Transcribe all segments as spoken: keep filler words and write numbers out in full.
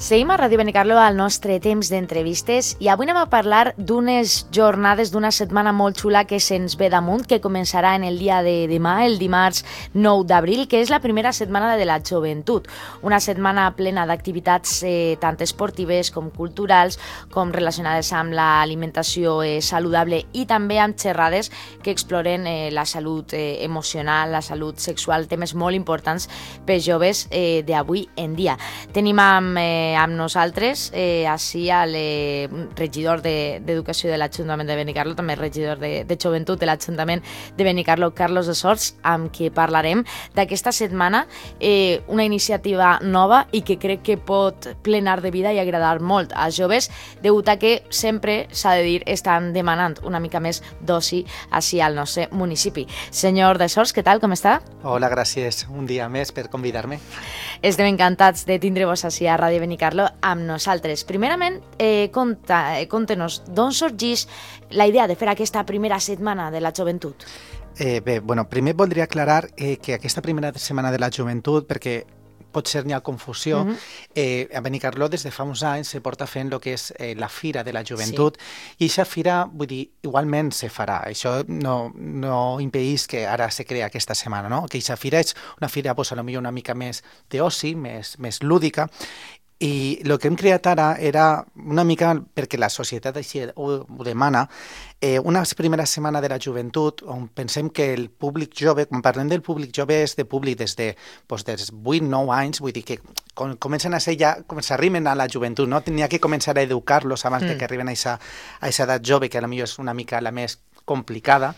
Seguim a Ràdio Benicarló al nostre temps d'entrevistes i avui anem a parlar d'unes jornades, d'una setmana molt xula que se'ns ve damunt, que començarà en el dia de demà, el dimarts nou d'abril, que és la primera setmana de la joventut. Una setmana plena d'activitats eh, tant esportives com culturals, com relacionades amb l'alimentació eh, saludable i també amb xerrades que exploren eh, la salut eh, emocional, la salut sexual, temes molt importants per joves eh, d'avui en dia. Tenim amb eh, amb nosaltres, eh, així el eh, regidor d'Educació de, de l'Ajuntament de Benicarló, també regidor de, de Joventut de l'Ajuntament de Benicarló, Carlos de Sors, amb qui parlarem d'aquesta setmana, eh, una iniciativa nova i que crec que pot plenar de vida i agradar molt als joves, degut a que sempre, s'ha de dir, estan demanant una mica més d'oci així al nostre municipi. Senyor de Sors, què tal, com està? Hola, gràcies un dia més per convidar-me. Estem encantats de tindre-vos així a Ràdio Benicarló amb nosaltres. Primerament, eh, conta, eh, conta-nos d'on sorgeix la idea de fer aquesta primera setmana de la joventut. Eh, bé, bueno, primer voldria aclarar eh, que aquesta primera setmana de la joventut, perquè potser n'hi ha confusió, uh-huh. eh, a Benicarló des de fa uns anys se porta fent el que és eh, la Fira de la Joventut, sí. I aquesta fira, vull dir, igualment se farà. Això no, no impedeix que ara se crea aquesta setmana, no? Que aquesta fira és una fira, pues, potser una mica més d'oci, més, més lúdica, i el que hem creat ara era una mica, perquè la societat així ho, ho demana, eh, una primera setmana de la joventut on pensem que el públic jove, quan parlem del públic jove, és de públic des de pues, dels vuit nou anys, vull dir que com, comencen a ser ja, com s'arriben a la joventut, no? Tenia que començar a educar-los abans mm. que arriben a aquesta edat jove, que potser és una mica la més complicada,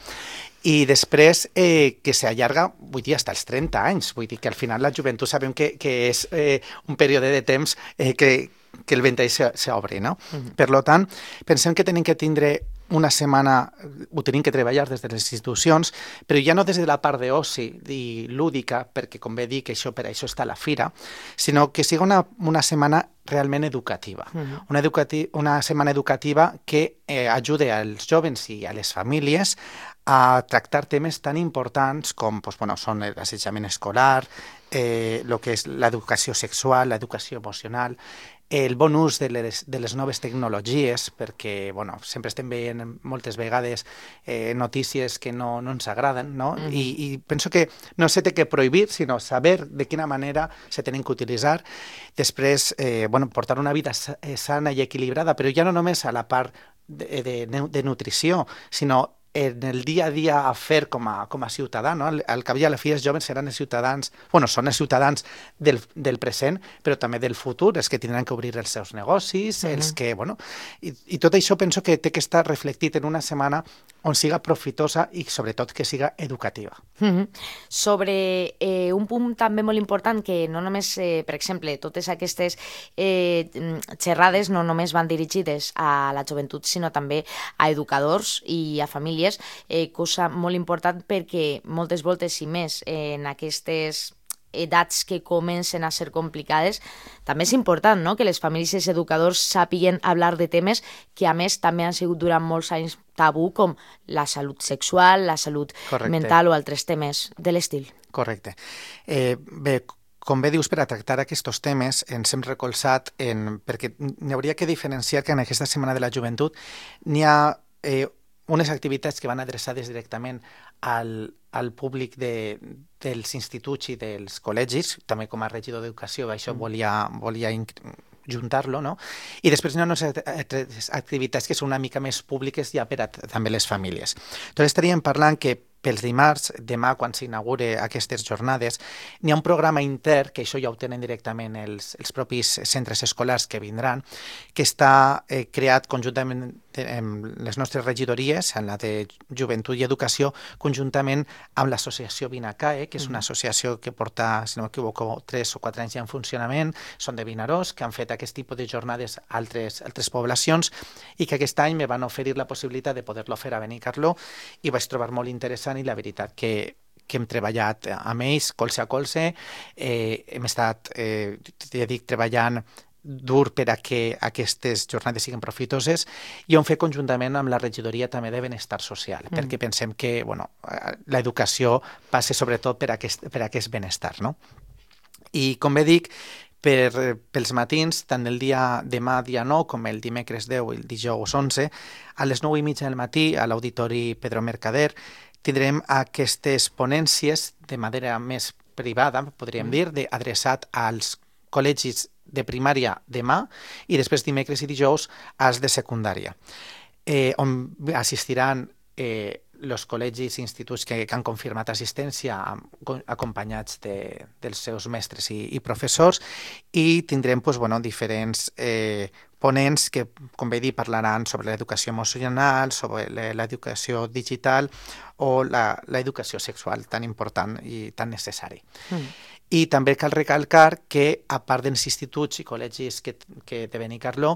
i després eh, que s'allarga, vull dir, fins als trenta anys. Vull dir que al final la joventut sabem que, que és eh, un període de temps eh, que, que el ventall s'obre, no? Mm-hmm. Per tant, pensem que tenim que tindre una setmana, ho tenim que treballar des de les institucions, però ja no des de la part d'oci i lúdica, perquè com bé dic, això, per això està la fira, sinó que sigui una, una setmana realment educativa. Uh-huh. Una, educati una setmana educativa que eh, ajude als jovens i a les famílies a tractar temes tan importants com doncs, bueno, són l'assetjament escolar, eh, el que és l'educació sexual, l'educació emocional, el bon ús de les, de les noves tecnologies, perquè bueno, sempre estem veient moltes vegades eh, notícies que no, no ens agraden, no? Mm. I, I penso que no se té que prohibir, sinó saber de quina manera se tenen que utilitzar. Després, eh, bueno, portar una vida sana i equilibrada, però ja no només a la part de, de, de nutrició, sinó en el dia a dia a fer com a, com a ciutadà, no? Al, al cap i a la fi els joves seran els ciutadans, bueno, són els ciutadans del, del present, però també del futur, els que tindran que obrir els seus negocis, uh-huh. els que, bueno, i, i tot això penso que té que estar reflectit en una setmana on siga profitosa i sobretot que siga educativa. Uh-huh. Sobre eh, un punt també molt important que no només, eh, per exemple, totes aquestes eh, xerrades no només van dirigides a la joventut, sinó també a educadors i a famílies, eh, cosa molt important perquè moltes voltes i més eh, en aquestes edats que comencen a ser complicades, també és important, no?, que les famílies i els educadors sàpiguen parlar de temes que a més també han sigut durant molts anys tabú, com la salut sexual, la salut Correcte. Mental o altres temes de l'estil. Correcte. Eh, bé, com bé dius, per a tractar aquests temes ens hem recolzat en... perquè n'hi hauria que diferenciar que en aquesta Setmana de la Joventut n'hi ha eh, unes activitats que van adreçades directament al, al públic de, dels instituts i dels col·legis, també com a regidor d'Educació, això volia, volia juntar-lo, no? I després hi ha unes activitats que són una mica més públiques ja per a també les famílies. Doncs estaríem parlant que pels dimarts, demà quan s'inaugure aquestes jornades, n'hi ha un programa intern, que això ja ho tenen directament els, els propis centres escolars que vindran, que està eh, creat conjuntament amb les nostres regidories, en la de Joventut i Educació, conjuntament amb l'associació Vinacae, que és una associació que porta, si no m'equivoco, tres o quatre anys ja en funcionament, són de Vinaròs, que han fet aquest tipus de jornades a altres, altres poblacions i que aquest any me van oferir la possibilitat de poder-lo fer a Benicarló i vaig trobar molt interessant i la veritat que, que hem treballat amb ells, colze a colze, eh, hem estat, eh, ja dic, treballant dur per a que aquestes jornades siguin profitoses i ho hem fet conjuntament amb la regidoria també de benestar social, mm. perquè pensem que bueno, l'educació passa sobretot per aquest, per aquest benestar, no? I com bé dic, Per, pels matins, tant el dia demà, dia nou, com el dimecres deu i el dijous onze, a les nou i mitja del matí, a l'Auditori Pedro Mercader, tindrem aquestes ponències de manera més privada, podríem dir, de, adreçat als col·legis de primària demà i després dimecres i dijous als de secundària, eh, on assistiran eh, els col·legis i instituts que, que han confirmat assistència acompanyats de, dels seus mestres i, i professors, i tindrem pues, bueno, diferents eh, ponents que, com bé dir, parlaran sobre l'educació emocional, sobre l'educació digital o l'educació sexual tan important i tan necessari. Mm. I també cal recalcar que, a part dels instituts i col·legis que, que de Benicarló,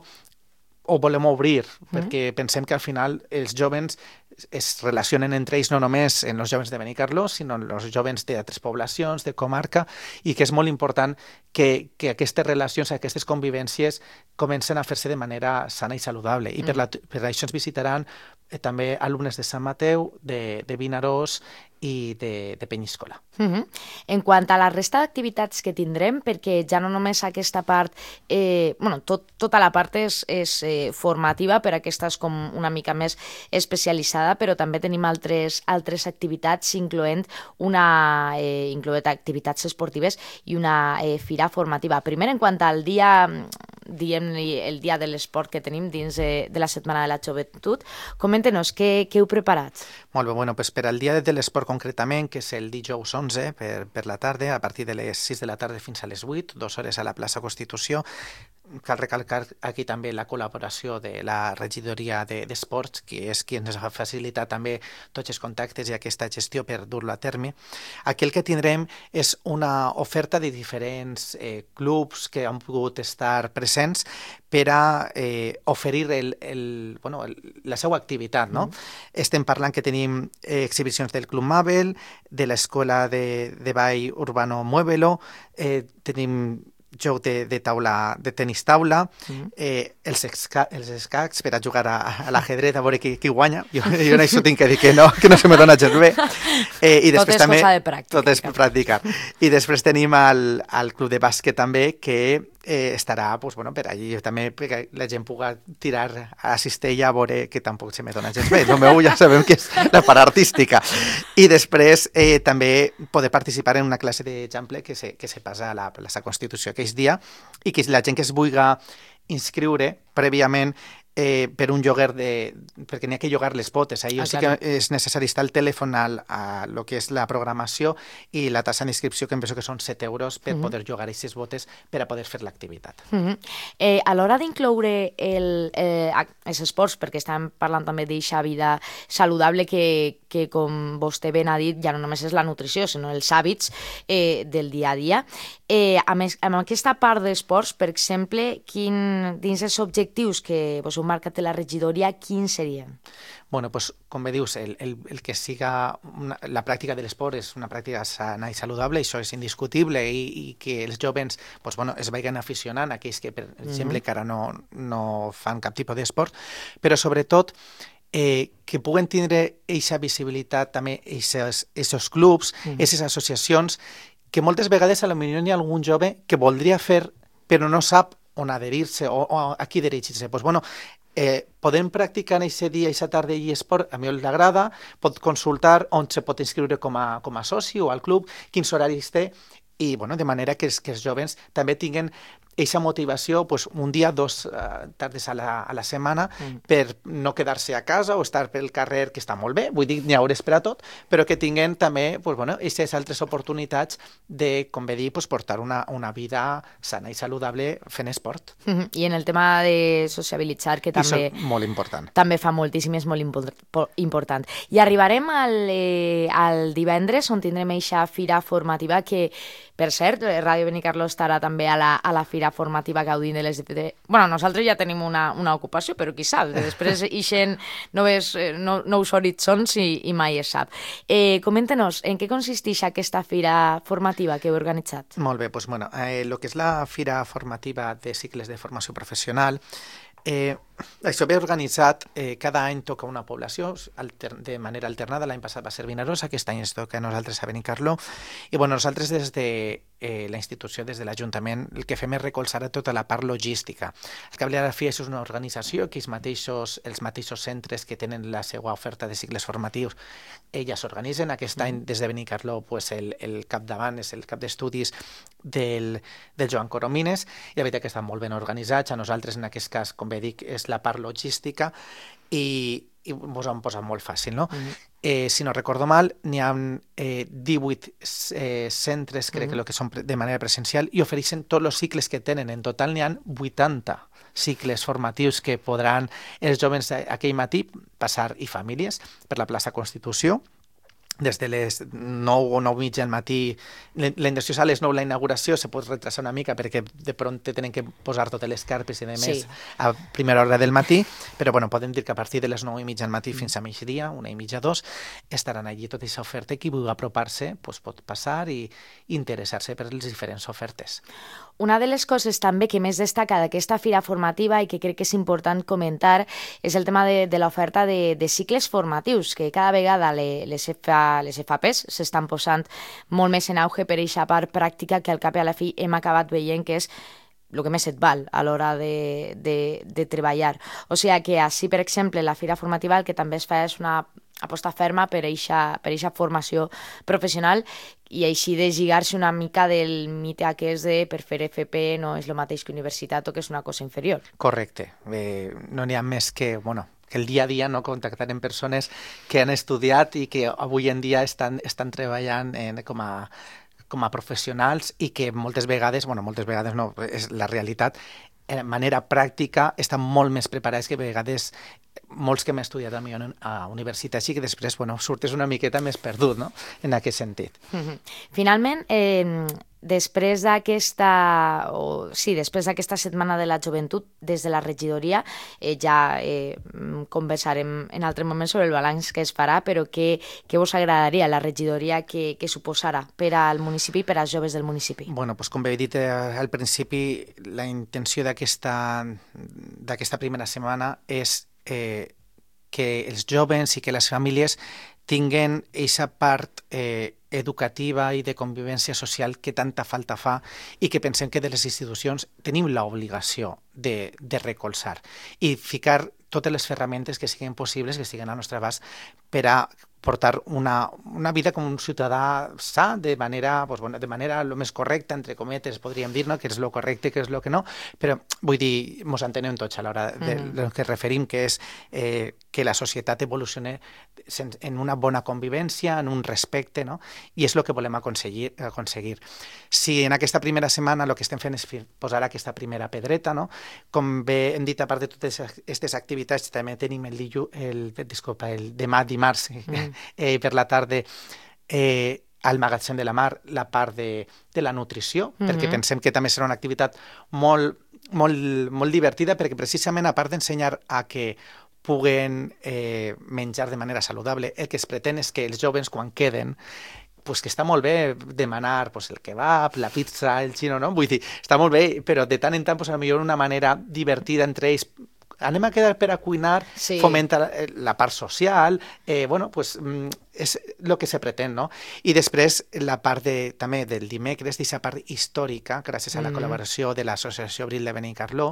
ho volem obrir, mm. perquè pensem que al final els joves es relacionen entre ells no només en els joves de Benicarló, sinó en els joves d'altres poblacions, de comarca, i que és molt important que, que aquestes relacions, aquestes convivències comencen a fer-se de manera sana i saludable. I per, la, per això ens visitaran eh, també alumnes de Sant Mateu, de, de Vinaròs i de, de Penyíscola. Uh-huh. En quant a la resta d'activitats que tindrem, perquè ja no només aquesta part, eh, bueno, tot, tota la part és, és eh, formativa, però aquesta és com una mica més especialitzada, però també tenim altres, altres activitats, incloent una eh, incloent activitats esportives i una eh, fira formativa. Primer, en quant al dia, diem el dia de l'esport que tenim dins de, de la Setmana de la Joventut, coméntenos què, què heu preparat. Molt bé, bueno, pues per al dia de l'esport concretament, que és el dijous onze per, per la tarda, a partir de les sis de la tarda fins a les vuit, dues hores a la plaça Constitució. Cal recalcar aquí també la col·laboració de la regidoria d'esports, de, que és qui ens ha facilitat també tots els contactes i aquesta gestió per dur-lo a terme. Aquí el que tindrem és una oferta de diferents eh, clubs que han pogut estar presents per a eh, oferir el, el, bueno, el, la seva activitat. No? Mm. Estem parlant que tenim eh, exhibicions del Club Mabel, de l'Escola de, de Ball Urbano Muévelo, eh, tenim joc de, de, taula, de tenis taula, mm. eh, els, esca, els escacs per a jugar a, a l'ajedret, a veure qui, qui guanya. Jo, jo en això tinc que dir que no, que no se me dona gens bé. Eh, i tot és també, cosa de pràctica. Tot és pràctica. I després tenim el, el club de bàsquet també, que eh, estarà pues, bueno, per allí també perquè la gent pugui tirar a la cistella a veure que tampoc se me dona gens bé. No meu, ja sabem que és la part artística. I després eh, també poder participar en una classe d'exemple que se, que se passa a la plaça Constitució aquell dia, i que la gent que es vulgui inscriure prèviament eh, per un lloguer de... perquè n'hi ha que llogar les potes. Ahí ah, sí claro. que és necessari estar el telèfon al, a lo que és la programació i la tassa d'inscripció, que em penso que són set euros per uh -huh. poder llogar aquestes botes per a poder fer l'activitat. Uh -huh. eh, a l'hora d'incloure el, eh, els esports, perquè estàvem parlant també d'eixa vida saludable que, que, com vostè ben ha dit, ja no només és la nutrició, sinó els hàbits eh, del dia a dia. Eh, a més, amb aquesta part d'esports, per exemple, quin, dins els objectius que vos heu marcat de la regidoria, quins serien? Bueno, pues, com bé dius, el, el, el que siga una, la pràctica de l'esport és una pràctica sana i saludable, això és indiscutible, i, i que els joves pues, bueno, es vagin aficionant, aquells que, per exemple, mm-hmm. que ara no, no fan cap tipus d'esport, però sobretot eh, que puguen tindre aquesta visibilitat també, aquests clubs, aquestes mm-hmm. associacions, que moltes vegades a la millor hi ha algun jove que voldria fer, però no sap on adherir-se o, o a qui dirigir-se. Pues, bueno, eh, podem practicar aquest dia, aquesta tarda i esport, a mi l'agrada, pot consultar on se pot inscriure com a, com a soci o al club, quins horaris té, i bueno, de manera que els, que els joves també tinguin aquesta motivació pues, un dia, dos uh, tardes a la, a la setmana mm. per no quedar-se a casa o estar pel carrer, que està molt bé, vull dir, n'hi ha hores per a tot, però que tinguin també pues, bueno, aquestes altres oportunitats de, com bé dir, pues, portar una, una vida sana i saludable fent esport. Mm-hmm. I en el tema de sociabilitzar, que també, molt important. també fa moltíssim, és molt impo important. I arribarem al, eh, al divendres, on tindrem aquesta fira formativa que, per cert, Ràdio Benicarló estarà també a la, a la fira formativa gaudint de les... De... Bueno, nosaltres ja tenim una, una ocupació, però qui sap, després ixen noves, no, nous horitzons i, i mai es sap. Eh, Coméntenos, en què consisteix aquesta fira formativa que heu organitzat? Molt bé, doncs, bueno, eh, el que és la fira formativa de cicles de formació professional, eh, Això ve organitzat, eh, cada any toca una població alter, de manera alternada. L'any passat va ser Vinarosa, aquest any ens toca a nosaltres a Benicarló. I bueno, nosaltres des de eh, la institució, des de l'Ajuntament, el que fem és recolzar a tota la part logística. Al cap i a la fi, això és una organització que els mateixos, els mateixos centres que tenen la seva oferta de cicles formatius, elles s'organitzen. Aquest any, des de Benicarló, pues, el, el capdavant és el cap d'estudis del, del Joan Coromines, i la veritat que estan molt ben organitzats. A nosaltres, en aquest cas, com bé dic, és la part logística i, i ens ho han posat molt fàcil, no? Mm-hmm. Eh, si no recordo mal, n'hi ha eh, divuit eh, centres, crec mm-hmm. que, que són de manera presencial, i ofereixen tots els cicles que tenen. En total n'hi ha vuitanta cicles formatius que podran els joves aquell matí passar, i famílies, per la plaça Constitució, des de les nou o nou mitja al matí. La inversió és a les nou, la inauguració se pot retrasar una mica perquè de pront tenen que posar totes les carpes i de més sí. a primera hora del matí, però bueno, podem dir que a partir de les nou i mitja al matí mm. fins a migdia, una i mitja, dos, estaran allí tota aquesta oferta, i qui vulgui apropar-se pues, pot passar i interessar-se per les diferents ofertes. Una de les coses també que més destaca d'aquesta fira formativa i que crec que és important comentar és el tema de, de l'oferta de, de cicles formatius, que cada vegada les, les F A Pes s'estan posant molt més en auge per aquesta part pràctica que al cap i a la fi hem acabat veient que és el que més et val a l'hora de, de, de treballar. O sigui que així, per exemple, la fira formativa el que també es fa és una aposta ferma per eixa, per eixa formació professional i així de lligar-se una mica del mite aquest de per fer F P no és el mateix que universitat o que és una cosa inferior. Correcte. Eh, no n'hi ha més que, bueno, que el dia a dia, no, contactar amb persones que han estudiat i que avui en dia estan, estan treballant en, com a com a professionals i que moltes vegades, bueno, moltes vegades no, és la realitat, de manera pràctica estan molt més preparats que a vegades molts que hem estudiat a universitats i que després, bueno, surtes una miqueta més perdut, no?, en aquest sentit. Mm-hmm. Finalment, eh, després d'aquesta, o, sí, després d'aquesta setmana de la joventut, des de la regidoria, eh, ja eh, conversarem en altre moment sobre el balanç que es farà, però què, què us agradaria la regidoria que, que suposarà per al municipi i per als joves del municipi? Bueno, pues, com bé he dit eh, al principi, la intenció d'aquesta d'aquesta primera setmana és eh, que els joves i que les famílies tinguen aquesta part eh, educativa i de convivència social que tanta falta fa i que pensem que de les institucions tenim l'obligació de, de recolzar i ficar totes les ferramentes que siguin possibles, que siguin al nostre abast per a portar una, una vida com un ciutadà sa, de manera, pues, bueno, de manera lo més correcta, entre cometes, podríem dir, no?, que és lo correcte, que és lo que no, però vull dir, mos entenem tots a l'hora de mm. lo que referim, que és eh, que la societat evolucione en una bona convivència, en un respecte, no?, i és el que volem aconseguir. aconseguir. Si en aquesta primera setmana el que estem fent és posar aquesta primera pedreta, no?, com bé hem dit, a part de totes aquestes activitats, també tenim el, dillu, el, disculpa, el demà dimarts, mm. eh, per la tarda, eh, al Magatzem de la Mar, la part de, de la nutrició, mm-hmm. perquè pensem que també serà una activitat molt, molt, molt divertida, perquè precisament, a part d'ensenyar a que puguen eh, menjar de manera saludable, el que es pretén és que els joves, quan queden, pues que està molt bé demanar pues, el kebab, la pizza, el xino, no? Vull dir, està molt bé, però de tant en tant, pues, a millor una manera divertida entre ells, anem a quedar per a cuinar, sí. fomenta la, la part social, eh, bueno, pues és el que se pretén, no? I després la part de, també del dimecres, d'aquesta part històrica, gràcies a la mm. col·laboració de l'Associació Abril de Benicarló,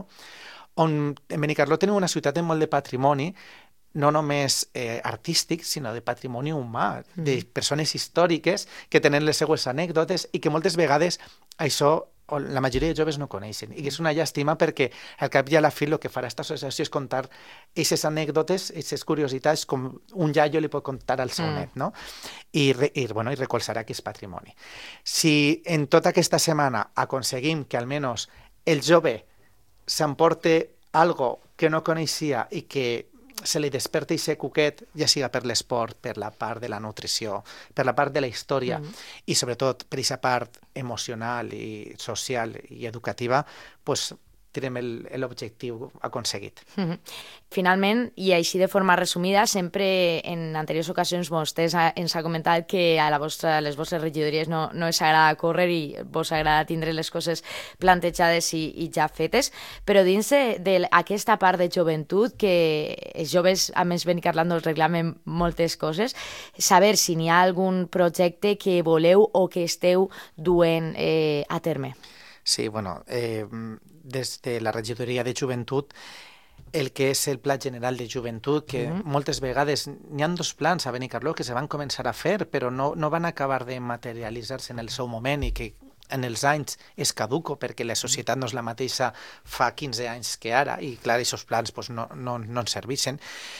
on en Benicarló tenim una ciutat amb molt de patrimoni, no només eh, artístic, sinó de patrimoni humà, mm. de persones històriques que tenen les seues anècdotes i que moltes vegades això la majoria de joves no coneixen. I és una llàstima perquè al cap i a la fi el que farà aquesta associació és contar aquestes anècdotes, aquestes curiositats, com un iaio li pot contar al seu mm. net, no? I, i, bueno, i recolzarà aquest patrimoni. Si en tota aquesta setmana aconseguim que almenys el jove s'emporte algo que no coneixia i que se li desperta aquest cuquet, ja siga per l'esport, per la part de la nutrició, per la part de la història mm. i sobretot per aquesta part emocional i social i educativa, pues, tindrem l'objectiu aconseguit. Mm-hmm. Finalment, i així de forma resumida, sempre en anteriors ocasions vostè ens ha comentat que a, la vostra, a les vostres regidories no, no us agrada córrer i vos agrada tindre les coses plantejades i, i ja fetes, però dins d'aquesta part de joventut, que els joves, a més Benicarló, us reclamen moltes coses, saber si n'hi ha algun projecte que voleu o que esteu duent eh, a terme. Sí, bueno, eh, des de la regidoria de joventut, el que és el Pla General de Joventut, que uh-huh. moltes vegades n'hi ha dos plans a Benicarló que se van començar a fer, però no, no van acabar de materialitzar-se en el seu moment i que en els anys és caduco perquè la societat no és la mateixa fa quinze anys que ara i clar, aquests plans pues, no, no, no ens serveixen.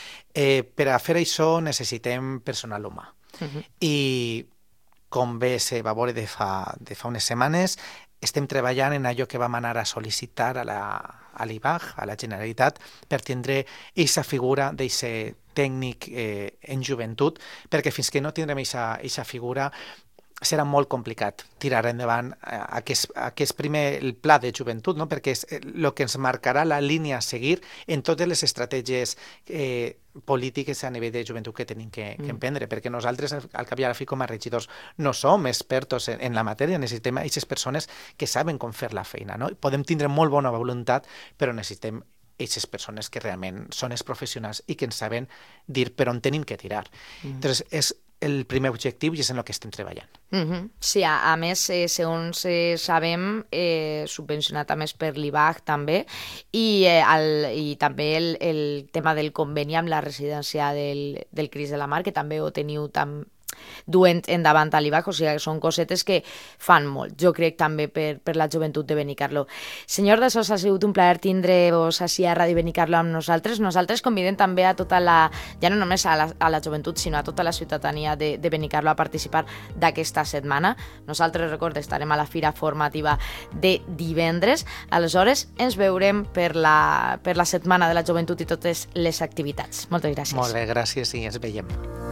Eh, per a fer això necessitem personal humà. Uh-huh. I com bé se va veure de fa, de fa unes setmanes, estem treballant en allò que vam anar a sol·licitar a la a l'I B A G, a la Generalitat, per tindre aquesta figura d'aquest tècnic eh, en joventut, perquè fins que no tindrem aquesta figura serà molt complicat tirar endavant aquest, aquest primer el pla de joventut, no? Perquè és el que ens marcarà la línia a seguir en totes les estratègies eh, polítiques a nivell de joventut que tenim que, que emprendre, perquè nosaltres al cap i a la fi com a regidors no som expertos en, en la matèria, necessitem aquestes persones que saben com fer la feina, no? Podem tindre molt bona voluntat, però necessitem aquestes persones que realment són els professionals i que ens saben dir per on tenim que tirar. Mm. Entonces, és el primer objectiu i és en el que estem treballant. Mm-hmm. Sí, a, a més, eh, segons eh, sabem, eh, subvencionat a més per l'I B A G també, i, eh, el, i també el, el tema del conveni amb la residència del, del Crist de la Mar, que també ho teniu tam, duent endavant a l'I B A G, o sigui, són cosetes que fan molt, jo crec també per, per la joventut de Benicarló. Senyor de Sos, ha sigut un plaer tindre-vos així a Ràdio Benicarló amb nosaltres. Nosaltres convidem també a tota la, ja no només a la, a la joventut, sinó a tota la ciutadania de, de Benicarló a participar d'aquesta setmana. Nosaltres, recorda, estarem a la fira formativa de divendres. Aleshores, ens veurem per la, per la setmana de la joventut i totes les activitats. Moltes gràcies. Molt bé, gràcies i ens veiem.